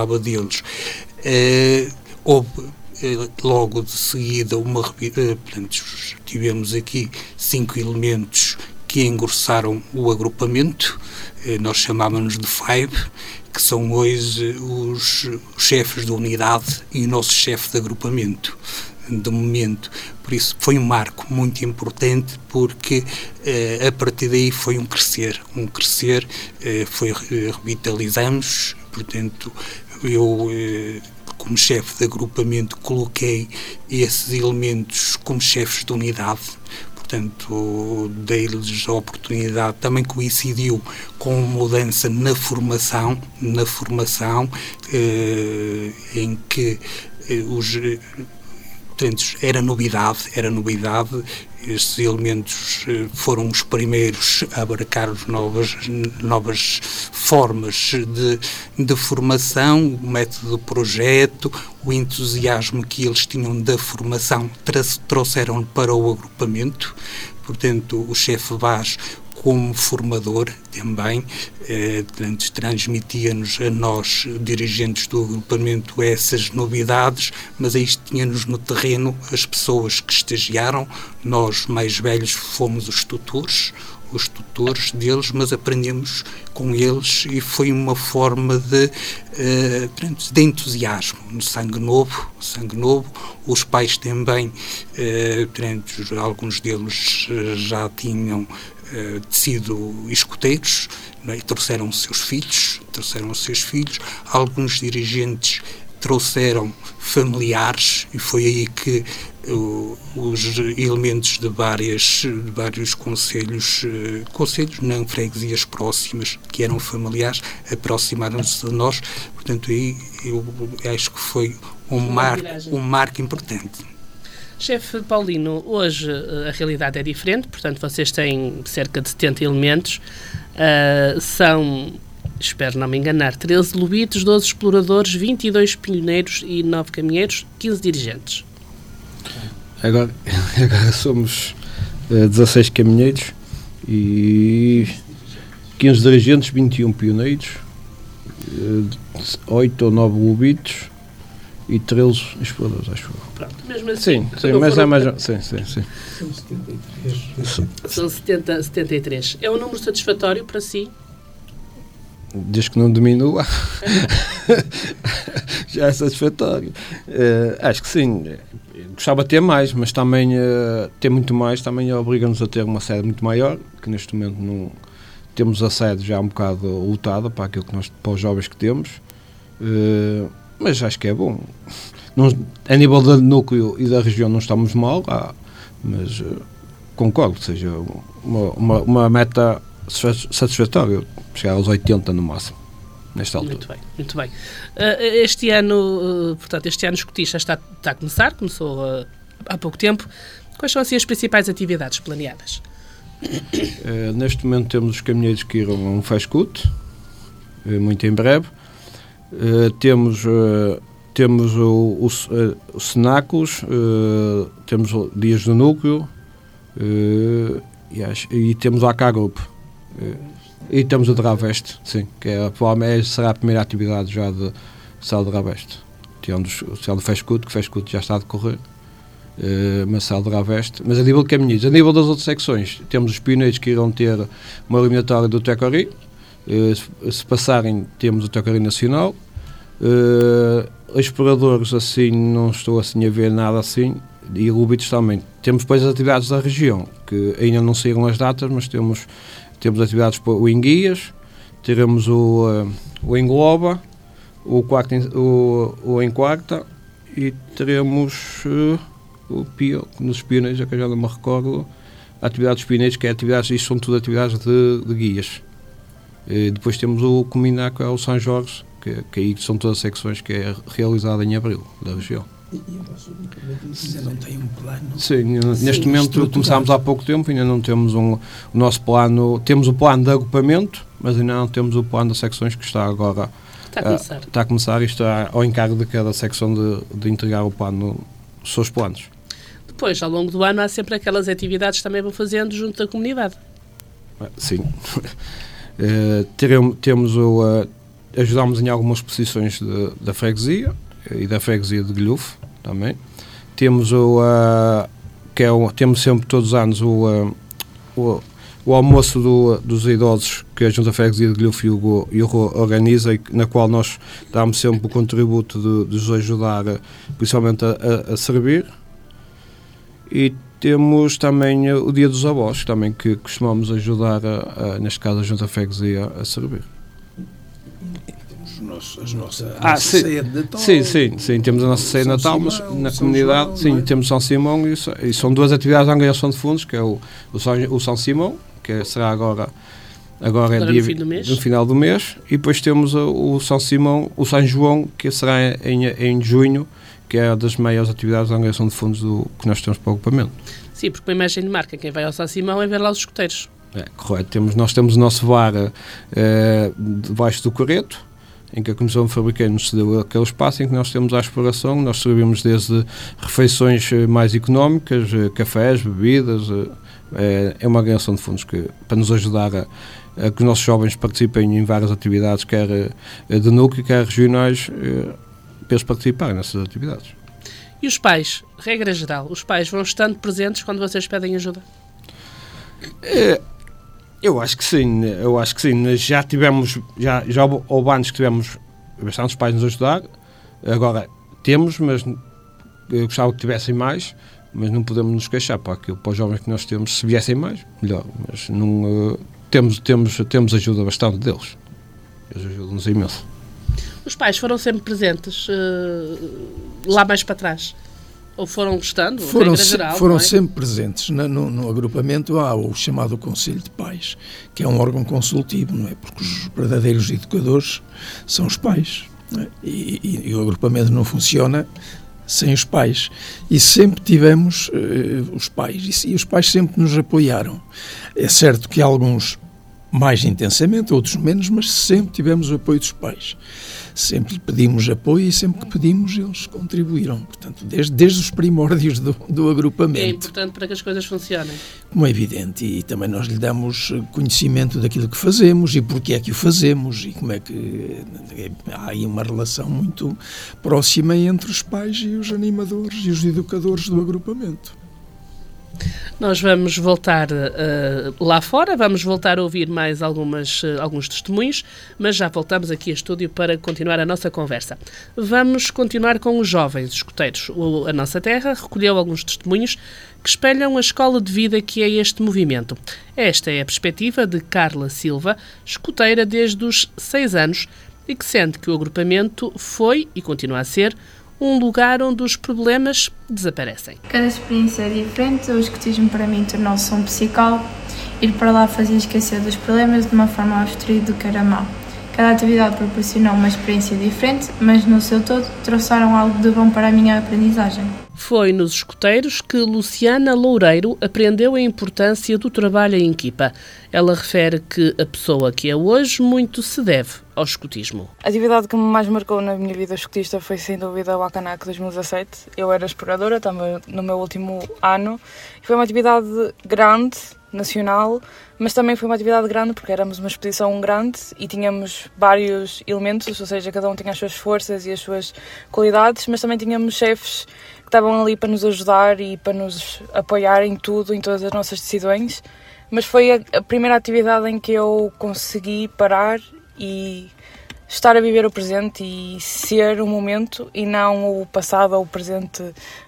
Houve logo de seguida tivemos aqui 5 elementos que engrossaram o agrupamento. Nós chamávamos de Five, que são hoje os chefes da unidade e o nosso chefe de agrupamento, de momento. Por isso foi um marco muito importante, porque a partir daí foi um crescer, revitalizamos. Portanto, eu, como chefe de agrupamento, coloquei esses elementos como chefes de unidade. Portanto, dei-lhes a oportunidade, também coincidiu com mudança na formação, em que portanto, era novidade. Estes elementos foram os primeiros a abarcar novas formas de formação, o método de projeto, o entusiasmo que eles tinham da formação, trouxeram para o agrupamento. Portanto, o chefe Vaz, como formador também, transmitia-nos a nós, dirigentes do agrupamento, essas novidades, mas aí tinha-nos no terreno as pessoas que estagiaram. Nós, mais velhos, fomos os tutores deles, mas aprendemos com eles, e foi uma forma de entusiasmo, no sangue novo. Os pais também, alguns deles já tinham sido escuteiros, não é? E trouxeram os seus filhos. Alguns dirigentes trouxeram familiares, e foi aí que os elementos de vários conselhos, não, freguesias próximas, que eram familiares, aproximaram-se de nós. Portanto, aí eu acho que foi um marco importante. Chefe Paulino, hoje a realidade é diferente, portanto vocês têm cerca de 70 elementos, são, espero não me enganar, 13 lobitos, 12 exploradores, 22 pioneiros e 9 caminheiros, 15 dirigentes. Agora somos 16 caminheiros e 15 dirigentes, 21 pioneiros, 8 ou 9 lobitos e 13 exploradores, acho eu. Pronto, mesmo assim. Sim, mas é mais... Sim. São 73. É um número satisfatório para si? Desde que não diminua, já é satisfatório. Acho que sim. Gostava de ter mais, mas também ter muito mais também obriga-nos a ter uma sede muito maior, que neste momento não temos a sede já um bocado lotada para aquilo que para os jovens que temos. Mas acho que é bom. A nível do núcleo e da região não estamos mal, mas concordo que seja uma meta satisfatória, chegar aos 80 no máximo, nesta altura. Muito bem. Este ano escotista está a começar, começou há pouco tempo. Quais são assim as principais atividades planeadas? Neste momento temos os caminheiros que irão a um FESCUT, muito em breve. Temos os cenáculos, temos dias do núcleo e temos a AK Group. E temos o de Raveste, sim, que será a primeira atividade já de Sala de Raveste. Temos o Sala de FESCUT, que o FESCUT já está a decorrer, mas Sala de Raveste. Mas a nível de caminheiros, a nível das outras secções, temos os pioneiros que irão ter uma eliminatória do Tecori. Se passarem, temos o Tecori Nacional. Exploradores, assim, não estou assim a ver nada assim, e lobitos também. Temos depois as atividades da região, que ainda não saíram as datas, mas temos atividades para o Enguias, teremos o Engloba, o Enquarta, e teremos o Pio, nos pioneiros, que eu já não me recordo, atividades dos pioneiros, que é atividades, isto são tudo atividades de guias. Depois temos o Cominá, que é o São Jorge, que aí são todas as secções, que é realizada em abril, da região. E o vosso agrupamento ainda não tem um plano? Sim, neste momento começámos há pouco tempo, ainda não temos o nosso plano. Temos o plano de agrupamento, mas ainda não temos o plano das secções, que está agora está a começar e está ao encargo de cada secção de entregar o plano, os seus planos. Depois, ao longo do ano, há sempre aquelas atividades que também vão fazendo junto da comunidade. Sim. Ajudámos em algumas exposições da freguesia e da freguesia de Guilhufo também. Temos temos sempre todos os anos o o almoço dos idosos que a Junta de Freguesia de Gluf e o RO organiza, na qual nós damos sempre o contributo de os ajudar, principalmente a servir. E temos também o Dia dos Avós, também que costumamos ajudar, neste caso, a Junta de Freguesia a servir. A nossa ceia de Natal. Sim, temos a nossa ceia de Natal, mas na comunidade, sim, temos São Simão e são duas atividades de angariação de fundos, que é o São Simão, que será agora é dia no final do mês, e depois temos o São Simão, o São João, que será em junho, que é das maiores atividades de angariação de fundos que nós temos para o agrupamento. Sim, porque uma imagem de marca, quem vai ao São Simão é ver lá os escuteiros. É, correto. Nós temos o nosso bar debaixo do Coreto, em que a Comissão de Fabricante nos cedeu aquele espaço em que nós temos a exploração. Nós servimos desde refeições mais económicas, cafés, bebidas. É uma agregação de fundos para nos ajudar a que os nossos jovens participem em várias atividades, quer de núcleo, quer regionais, para eles participarem nessas atividades. E os pais, regra geral, os pais vão estando presentes quando vocês pedem ajuda? Eu acho que sim. Já houve anos que tivemos bastantes pais nos ajudar. Agora temos, mas eu gostava que tivessem mais, mas não podemos nos queixar para os jovens que nós temos. Se viessem mais, melhor. Mas não, temos ajuda bastante deles. Eles ajudam-nos imenso. Os pais foram sempre presentes lá mais para trás? Ou foram gostando? Foram sempre presentes. No agrupamento há o chamado Conselho de Pais, que é um órgão consultivo, não é? Porque os verdadeiros educadores são os pais, não é? E o agrupamento não funciona sem os pais. E sempre tivemos os pais, e os pais sempre nos apoiaram. É certo que alguns mais intensamente, outros menos, mas sempre tivemos o apoio dos pais. Sempre pedimos apoio e sempre que pedimos eles contribuíram. Portanto, desde os primórdios do agrupamento. É importante para que as coisas funcionem. Como é evidente, e também nós lhe damos conhecimento daquilo que fazemos e porque é que o fazemos e como é que... Há aí uma relação muito próxima entre os pais e os animadores e os educadores do agrupamento. Nós vamos voltar lá fora, vamos voltar a ouvir mais alguns testemunhos, mas já voltamos aqui a estúdio para continuar a nossa conversa. Vamos continuar com os jovens escuteiros. A Nossa Terra recolheu alguns testemunhos que espelham a escola de vida que é este movimento. Esta é a perspectiva de Carla Silva, escuteira desde os 6 anos e que sente que o agrupamento foi e continua a ser um lugar onde os problemas desaparecem. Cada experiência é diferente. O escutismo para mim tornou-se um psicólogo. Ir para lá fazia esquecer dos problemas de uma forma a abstrair do que era mau. Cada atividade proporcionou uma experiência diferente, mas no seu todo trouxeram algo de bom para a minha aprendizagem. Foi nos escuteiros que Luciana Loureiro aprendeu a importância do trabalho em equipa. Ela refere que a pessoa que é hoje muito se deve ao escutismo. A atividade que me mais marcou na minha vida escutista foi sem dúvida o Acanac 2017. Eu era exploradora, também no meu último ano. Foi uma atividade grande, nacional, mas também foi uma atividade grande porque éramos uma expedição grande e tínhamos vários elementos, ou seja, cada um tinha as suas forças e as suas qualidades, mas também tínhamos chefes que estavam ali para nos ajudar e para nos apoiar em tudo, em todas as nossas decisões. Mas foi a primeira atividade em que eu consegui parar e estar a viver o presente e ser o momento e não o passado ou o presente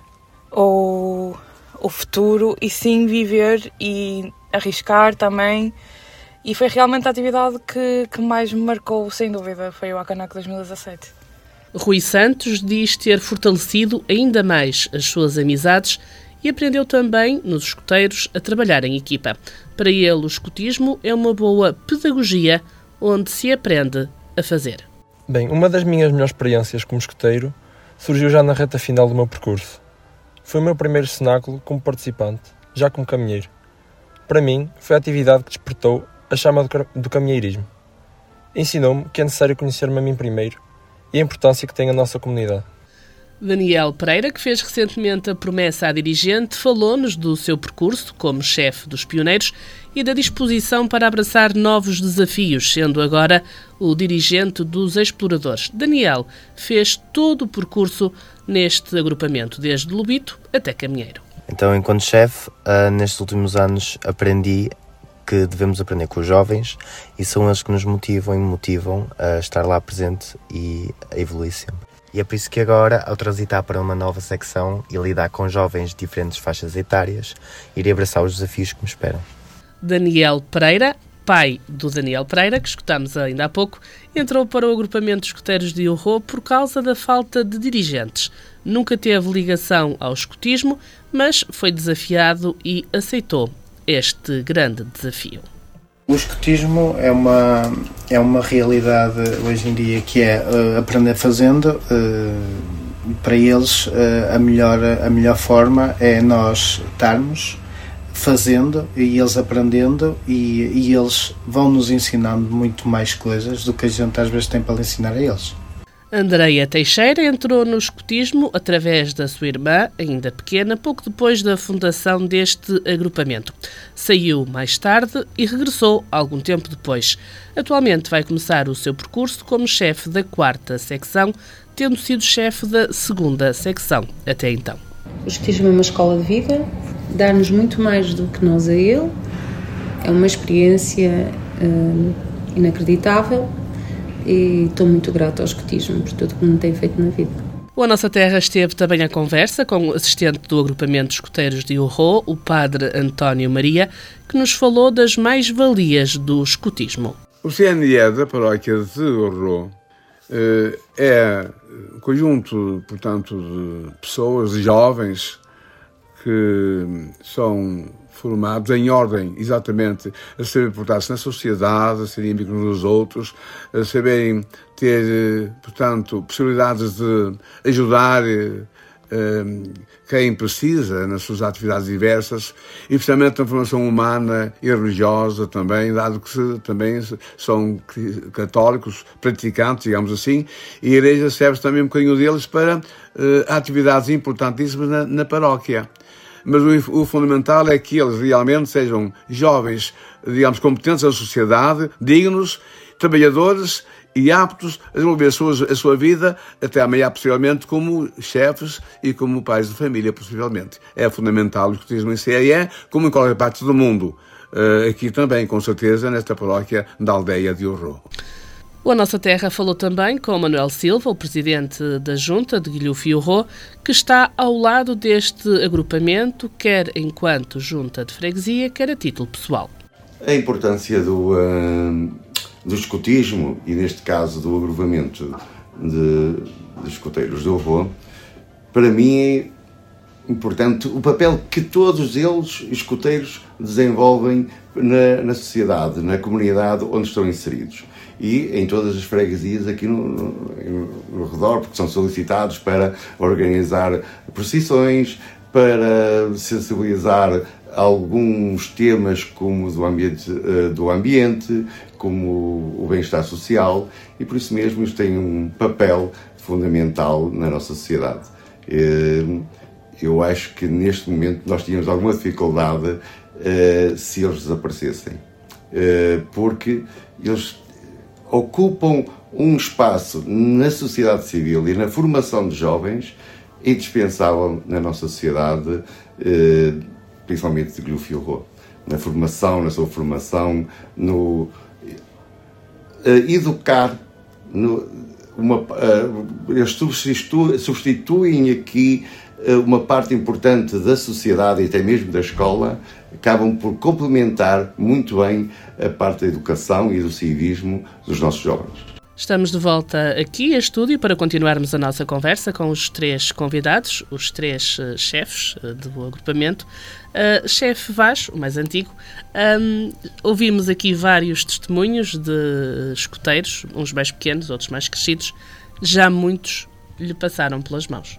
ou o futuro, e sim viver e arriscar também. E foi realmente a atividade que mais me marcou, sem dúvida, foi o Acanac 2017. Rui Santos diz ter fortalecido ainda mais as suas amizades e aprendeu também, nos escuteiros, a trabalhar em equipa. Para ele, o escutismo é uma boa pedagogia onde se aprende a fazer. Bem, uma das minhas melhores experiências como escuteiro surgiu já na reta final do meu percurso. Foi o meu primeiro cenáculo como participante, já como caminheiro. Para mim, foi a atividade que despertou a chama do caminheirismo. Ensinou-me que é necessário conhecer-me a mim primeiro e a importância que tem a nossa comunidade. Daniel Pereira, que fez recentemente a promessa à dirigente, falou-nos do seu percurso como chefe dos pioneiros e da disposição para abraçar novos desafios, sendo agora o dirigente dos exploradores. Daniel fez todo o percurso neste agrupamento, desde Lobito até Caminheiro. Então, enquanto chefe, nestes últimos anos aprendi que devemos aprender com os jovens e são eles que nos motivam e me motivam a estar lá presente e a evoluir sempre. E é por isso que agora, ao transitar para uma nova secção e lidar com jovens de diferentes faixas etárias, irei abraçar os desafios que me esperam. Daniel Pereira, pai do Daniel Pereira, que escutámos ainda há pouco, entrou para o agrupamento de escuteiros de Urro por causa da falta de dirigentes. Nunca teve ligação ao escutismo, mas foi desafiado e aceitou este grande desafio. O escutismo é uma realidade hoje em dia que é aprender fazendo. Para eles a melhor forma é nós estarmos fazendo e eles aprendendo e eles vão nos ensinando muito mais coisas do que a gente às vezes tem para ensinar a eles. Andreia Teixeira entrou no escutismo através da sua irmã, ainda pequena, pouco depois da fundação deste agrupamento. Saiu mais tarde e regressou algum tempo depois. Atualmente vai começar o seu percurso como chefe da 4ª secção, tendo sido chefe da 2ª secção até então. O escutismo é uma escola de vida, dá-nos muito mais do que nós a ele, é uma experiência inacreditável. E estou muito grata ao escutismo por tudo que me tem feito na vida. O A Nossa Terra esteve também à conversa com o assistente do agrupamento de escuteiros de Urro, o padre António Maria, que nos falou das mais-valias do escutismo. O CNE da paróquia de Urro é um conjunto, portanto, de pessoas, de jovens, que são formados em ordem, exatamente, a saber portar-se na sociedade, a serem amigos uns dos outros, a saberem ter, portanto, possibilidades de ajudar quem precisa nas suas atividades diversas e, especialmente, na formação humana e religiosa também, dado que também são católicos, praticantes, digamos assim, e a Igreja serve também um bocadinho deles para atividades importantíssimas na paróquia. Mas o fundamental é que eles realmente sejam jovens, digamos, competentes na sociedade, dignos, trabalhadores e aptos a desenvolver a sua vida até amanhã, possivelmente, como chefes e como pais de família, possivelmente. É fundamental o escutismo em CEE, como em qualquer parte do mundo. Aqui também, com certeza, nesta paróquia da aldeia de Urro. O A Nossa Terra falou também com Manuel Silva, o presidente da Junta de Guilhufo e Urro, que está ao lado deste agrupamento, quer enquanto junta de freguesia, quer a título pessoal. A importância do escutismo, e neste caso do agrupamento de escuteiros de Urro, para mim é importante o papel que todos eles, escuteiros, desenvolvem na sociedade, na comunidade onde estão inseridos. E em todas as freguesias aqui no redor, porque são solicitados para organizar procissões, para sensibilizar alguns temas como do ambiente, como o bem-estar social, e por isso mesmo isto tem um papel fundamental na nossa sociedade. Eu acho que neste momento nós tínhamos alguma dificuldade se eles desaparecessem, porque eles ocupam um espaço na sociedade civil e na formação de jovens indispensável na nossa sociedade, principalmente de Guilhufo e Urro. Na sua formação, no educar, eles substituem aqui uma parte importante da sociedade e até mesmo da escola, acabam por complementar muito bem a parte da educação e do civismo dos nossos jovens. Estamos de volta aqui a estúdio para continuarmos a nossa conversa com os 3 convidados, os 3 chefes do agrupamento. Chefe Vaz, o mais antigo, ouvimos aqui vários testemunhos de escuteiros, uns mais pequenos, outros mais crescidos. Já muitos lhe passaram pelas mãos.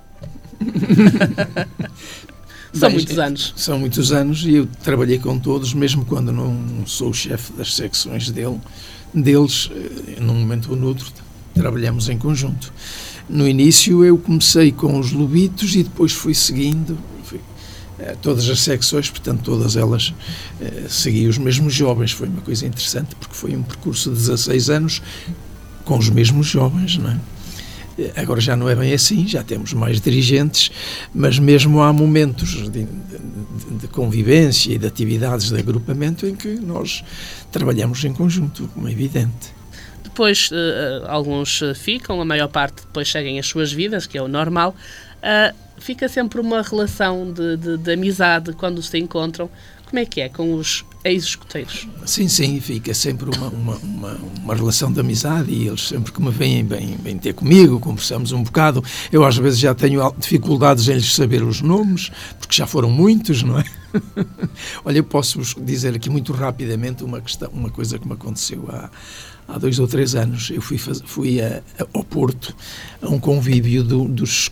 São muitos anos. São muitos anos e eu trabalhei com todos, mesmo quando não sou o chefe das secções deles, num momento ou noutro, trabalhamos em conjunto. No início eu comecei com os lobitos e depois fui seguindo todas as secções, portanto todas elas segui os mesmos jovens. Foi uma coisa interessante porque foi um percurso de 16 anos com os mesmos jovens, não é? Agora já não é bem assim, já temos mais dirigentes, mas mesmo há momentos de convivência e de atividades de agrupamento em que nós trabalhamos em conjunto, como é evidente. Depois, alguns ficam, a maior parte depois seguem as suas vidas, que é o normal. Fica sempre uma relação de amizade quando se encontram. Como é que é com os ex-escuteiros? Sim, fica sempre uma relação de amizade, e eles sempre que me vêm ter comigo, conversamos um bocado. Eu às vezes já tenho dificuldades em lhes saber os nomes, porque já foram muitos, não é? Olha, eu posso-vos dizer aqui muito rapidamente uma coisa que me aconteceu há 2 ou 3 anos. Eu fui ao Porto a um convívio dos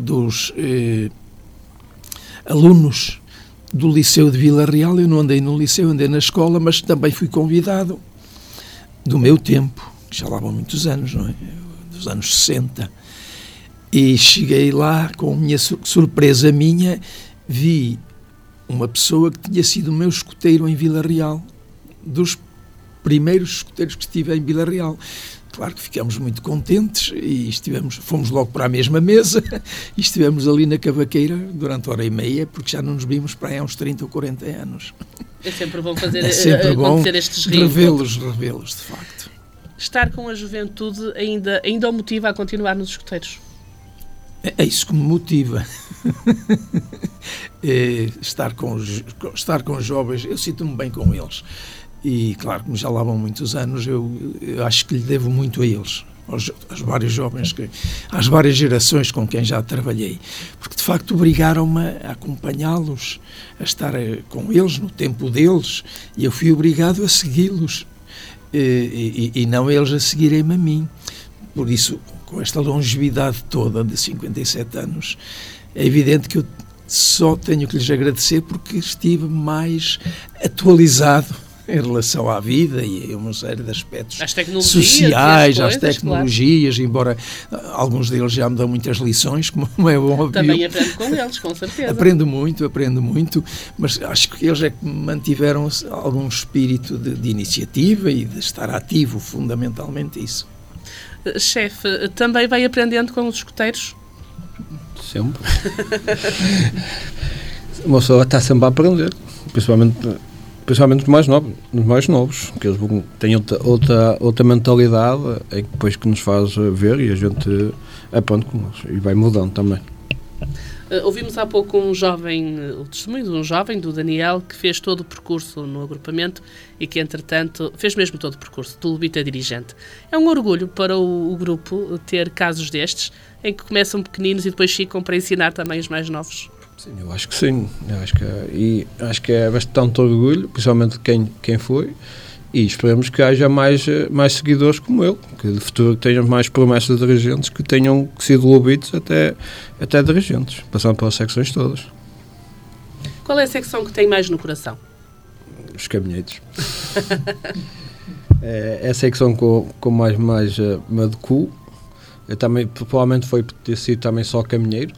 alunos do Liceu de Vila Real. Eu não andei no liceu, andei na escola, mas também fui convidado do meu tempo, que já lá vão muitos anos, não é? Dos anos 60. E cheguei lá, com a minha surpresa minha, vi uma pessoa que tinha sido meu escoteiro em Vila Real, dos primeiros escoteiros que estive em Vila Real. Claro que ficámos muito contentes e fomos logo para a mesma mesa e estivemos ali na cavaqueira durante 1h30, porque já não nos vimos para aí há uns 30 ou 40 anos. É sempre bom acontecer estes revê-los, de facto. Estar com a juventude ainda o motiva a continuar nos escoteiros? É isso que me motiva. Estar com os jovens, eu sinto-me bem com eles. E claro, como já lá vão muitos anos, eu acho que lhe devo muito a eles, aos vários jovens, às várias gerações com quem já trabalhei, porque de facto obrigaram-me a acompanhá-los, a estar com eles no tempo deles, e eu fui obrigado a segui-los, e não eles a seguirem-me a mim. Por isso, com esta longevidade toda de 57 anos, é evidente que eu só tenho que lhes agradecer, porque estive mais atualizado em relação à vida e a uma série de aspectos sociais, às tecnologias, claro. Embora alguns deles já me dão muitas lições, como é óbvio. Também aprendo com eles, com certeza. Aprendo muito, mas acho que eles é que mantiveram algum espírito de iniciativa e de estar ativo, fundamentalmente isso. Chefe, também vai aprendendo com os escoteiros? Sempre. Uma pessoa está sempre a aprender, principalmente os mais novos, que eles têm outra mentalidade, é depois que nos faz ver, e a gente aprende com eles e vai mudando também. Ouvimos há pouco o testemunho de um jovem, do Daniel, que fez todo o percurso no agrupamento e que, entretanto, fez mesmo todo o percurso de lubita dirigente. É um orgulho para o grupo ter casos destes, em que começam pequeninos e depois ficam para ensinar também os mais novos. Sim, eu acho que sim. Acho que é bastante orgulho, principalmente quem foi, e esperemos que haja mais seguidores como ele, que de futuro tenhamos mais promessas de dirigentes que tenham sido lubitos até dirigentes, passando pelas secções todas. Qual é a secção que tem mais no coração? Os caminheiros. É a secção com mais me adequo. Eu também, provavelmente foi por ter sido também só caminheiro,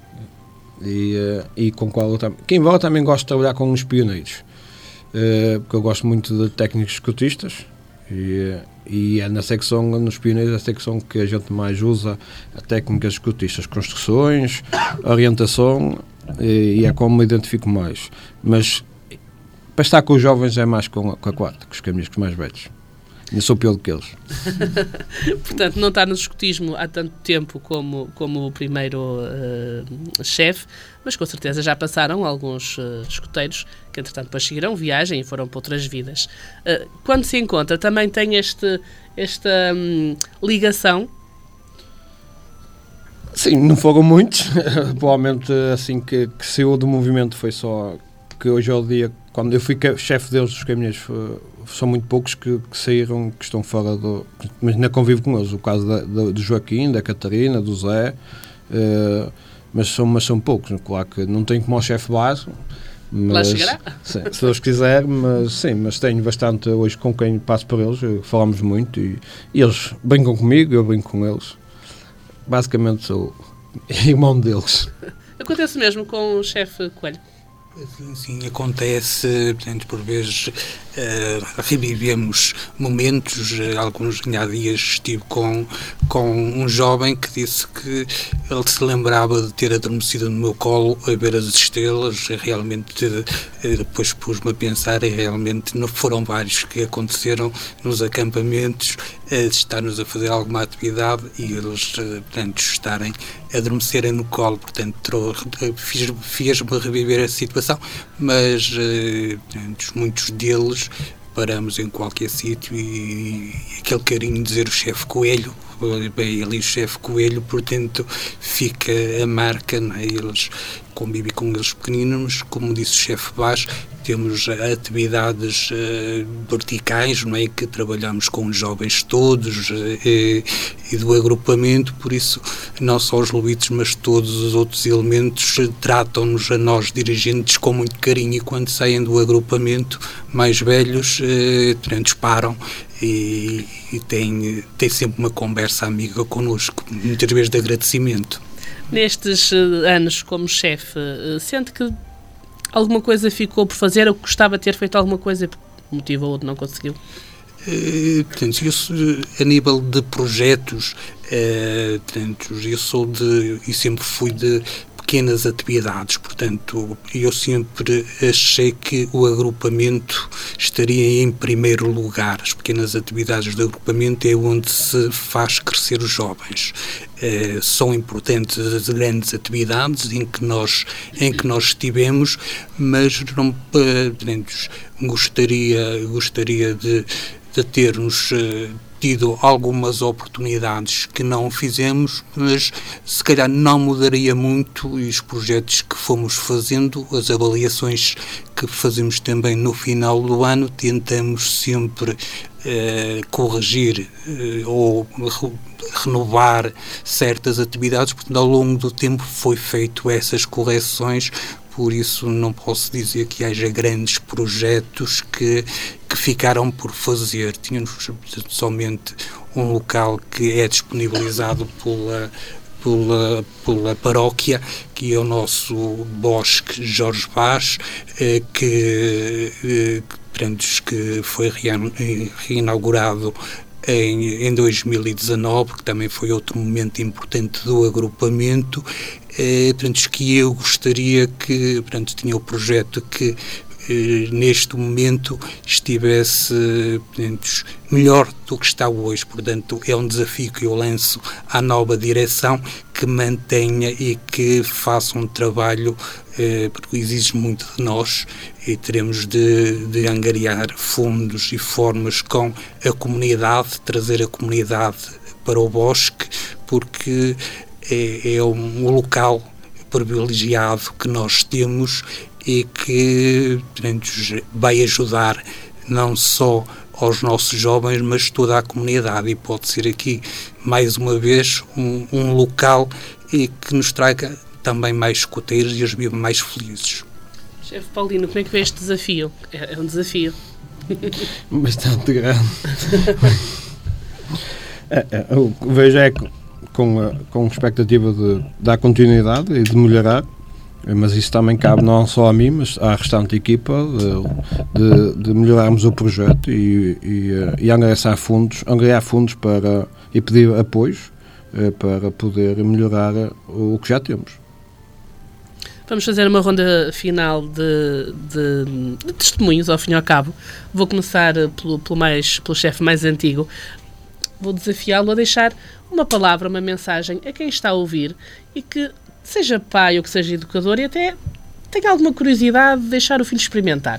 e com qual eu também... Que embora também gosto de trabalhar com os pioneiros, porque eu gosto muito de técnicos escotistas, e é na secção, nos pioneiros, a secção que a gente mais usa a técnicas escotistas, construções, orientação, e é como me identifico mais. Mas para estar com os jovens é mais com a quarta, com os caminhos mais velhos. Eu sou pior do que eles. Portanto, não está no escotismo há tanto tempo como o primeiro chefe, mas com certeza já passaram alguns escoteiros que, entretanto, depois seguiram viagem e foram para outras vidas. Quando se encontra, também tem esta ligação? Sim, não foram muitos. Provavelmente, assim que saiu do movimento, foi só que hoje é o dia, quando eu fui chefe deles dos caminheiros, são muito poucos que saíram, que estão fora do... Mas ainda convivo com eles, o caso do Joaquim, da Catarina, do Zé, mas são poucos. Claro que não tenho como o chefe base, mas, lá chegará. Sim, se Deus quiser, mas tenho bastante hoje com quem passo por eles, falamos muito, e eles brincam comigo, eu brinco com eles. Basicamente sou irmão deles. Acontece mesmo com o chefe Coelho? Sim, acontece, portanto, por vezes revivemos momentos. Alguns há dias estive com um jovem que disse que ele se lembrava de ter adormecido no meu colo a ver as estrelas. Realmente, depois pus-me a pensar, e realmente não foram vários que aconteceram nos acampamentos, estarmos a fazer alguma atividade e eles, portanto, estarem a adormecerem no colo. Portanto, fez-me reviver a situação, mas muitos deles paramos em qualquer sítio e aquele carinho de dizer o chefe Coelho, bem ali o chefe Coelho, portanto fica a marca, não é? Eles convivem com eles pequeninos, como disse o chefe Vaz, temos atividades verticais, não é? Que trabalhamos com os jovens todos e do agrupamento, por isso não só os lobitos, mas todos os outros elementos tratam-nos a nós dirigentes com muito carinho, e quando saem do agrupamento mais velhos, param e têm sempre uma conversa amiga connosco, muitas vezes de agradecimento. Nestes anos como chefe, sente que alguma coisa ficou por fazer, ou gostava de ter feito alguma coisa por um motivo ou outro não conseguiu? Portanto, a nível de projetos, eu sou e sempre fui de pequenas atividades, portanto, eu sempre achei que o agrupamento estaria em primeiro lugar. As pequenas atividades de agrupamento é onde se faz crescer os jovens. São importantes as grandes atividades em que nós estivemos, mas não, gostaria de termos tido algumas oportunidades que não fizemos, mas se calhar não mudaria muito, e os projetos que fomos fazendo, as avaliações que fazemos também no final do ano, tentamos sempre corrigir ou renovar certas atividades, porque ao longo do tempo foi feito essas correções. Por isso não posso dizer que haja grandes projetos que ficaram por fazer. Tínhamos somente um local que é disponibilizado pela paróquia, que é o nosso Bosque Jorge Vaz, que foi reinaugurado em 2019, que também foi outro momento importante do agrupamento. Que eu gostaria que, tinha o projeto que neste momento estivesse melhor do que está hoje. Portanto, é um desafio que eu lanço à nova direção, que mantenha e que faça um trabalho, porque exige muito de nós, e teremos de angariar fundos e formas com a comunidade, trazer a comunidade para o bosque, porque é um local privilegiado que nós temos e que vai ajudar não só aos nossos jovens, mas toda a comunidade, e pode ser aqui, mais uma vez, um local e que nos traga também mais escuteiros e os vivam mais felizes. Chefe Paulino, como é que vê este desafio? É um desafio. Bastante grande. Eu vejo com expectativa de dar continuidade e de melhorar, mas isso também cabe não só a mim, mas à restante equipa, de melhorarmos o projeto e angariar fundos e pedir apoios para poder melhorar o que já temos. Vamos fazer uma ronda final de testemunhos, ao fim e ao cabo. Vou começar pelo chefe mais antigo. Vou desafiá-lo a deixar uma palavra, uma mensagem a quem está a ouvir e que seja pai ou que seja educador e até tenha alguma curiosidade de deixar o filho experimentar.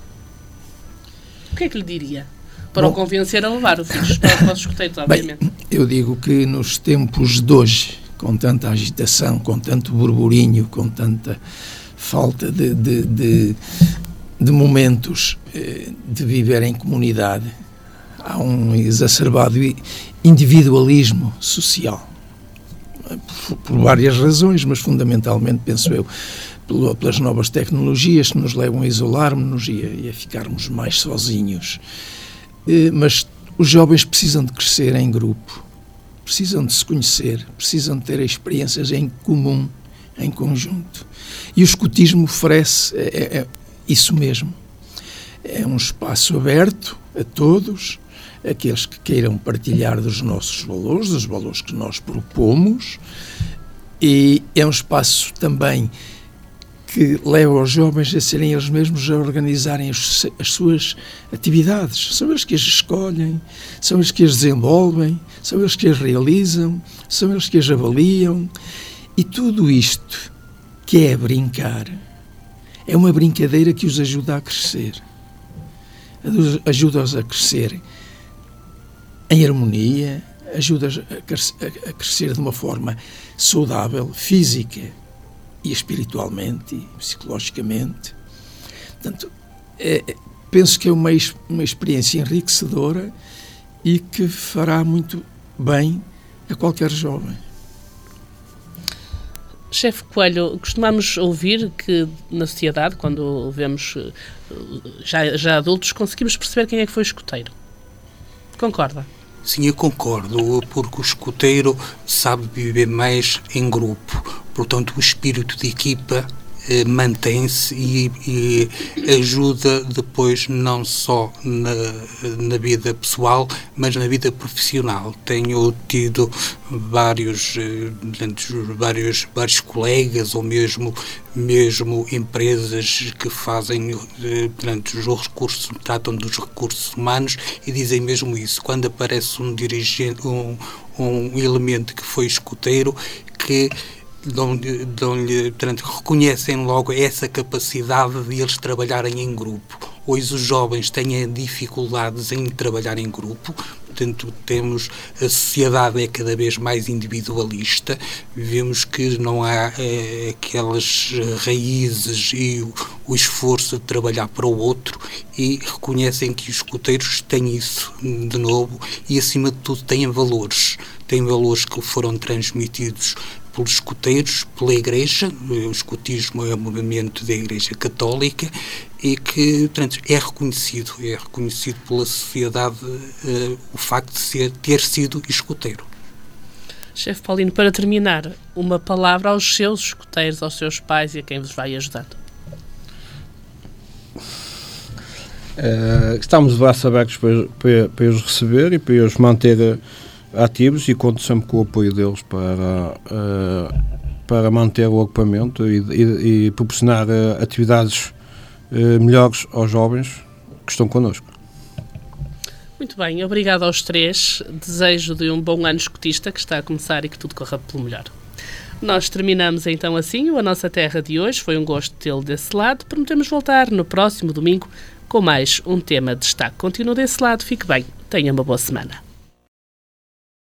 O que é que lhe diria? Para o convencer a levar o filho para os vossos escuteiros, obviamente. Bem, eu digo que nos tempos de hoje, com tanta agitação, com tanto burburinho, com tanta falta de momentos de viver em comunidade, há um exacerbado individualismo social, por várias razões, mas fundamentalmente, penso eu, pelas novas tecnologias que nos levam a isolarmos-nos e a ficarmos mais sozinhos. Mas os jovens precisam de crescer em grupo, precisam de se conhecer, precisam de ter experiências em comum em conjunto. E o escotismo oferece isso mesmo. É um espaço aberto a todos, aqueles que queiram partilhar dos nossos valores, dos valores que nós propomos, e é um espaço também que leva os jovens a serem eles mesmos a organizarem as suas atividades. São eles que as escolhem, são eles que as desenvolvem, são eles que as realizam, são eles que as avaliam. E tudo isto, que é brincar, é uma brincadeira que os ajuda a crescer. Ajuda-os a crescer em harmonia, ajuda-os a crescer de uma forma saudável, física e espiritualmente e psicologicamente. Portanto, penso que é uma experiência enriquecedora e que fará muito bem a qualquer jovem. Chefe Coelho, costumamos ouvir que na sociedade, quando vemos já adultos, conseguimos perceber quem é que foi escoteiro. Concorda? Sim, eu concordo, porque o escoteiro sabe viver mais em grupo. Portanto, o espírito de equipa mantém-se e ajuda depois não só na vida pessoal, mas na vida profissional. Tenho tido vários colegas ou mesmo empresas que fazem tratam dos recursos humanos e dizem mesmo isso. Quando aparece um dirigente, um elemento que foi escoteiro, que reconhecem logo essa capacidade de eles trabalharem em grupo. Hoje os jovens têm dificuldades em trabalhar em grupo, portanto a sociedade é cada vez mais individualista, vemos que não há aquelas raízes e o esforço de trabalhar para o outro, e reconhecem que os escoteiros têm isso de novo e acima de tudo têm valores que foram transmitidos pelos escoteiros, pela Igreja. O escotismo é um movimento da Igreja Católica e que, portanto, é reconhecido pela sociedade o facto de ter sido escoteiro. Chefe Paulino, para terminar, uma palavra aos seus escoteiros, aos seus pais e a quem vos vai ajudando. Estamos de braços abertos para os receber e para os manter ativos, e conto sempre com o apoio deles para manter o agrupamento e proporcionar atividades melhores aos jovens que estão connosco. Muito bem, obrigado aos três. Desejo de um bom ano escotista que está a começar e que tudo corra pelo melhor. Nós terminamos então assim a nossa terra de hoje. Foi um gosto tê-lo desse lado. Prometemos voltar no próximo domingo com mais um tema de destaque. Continue desse lado, fique bem, tenha uma boa semana.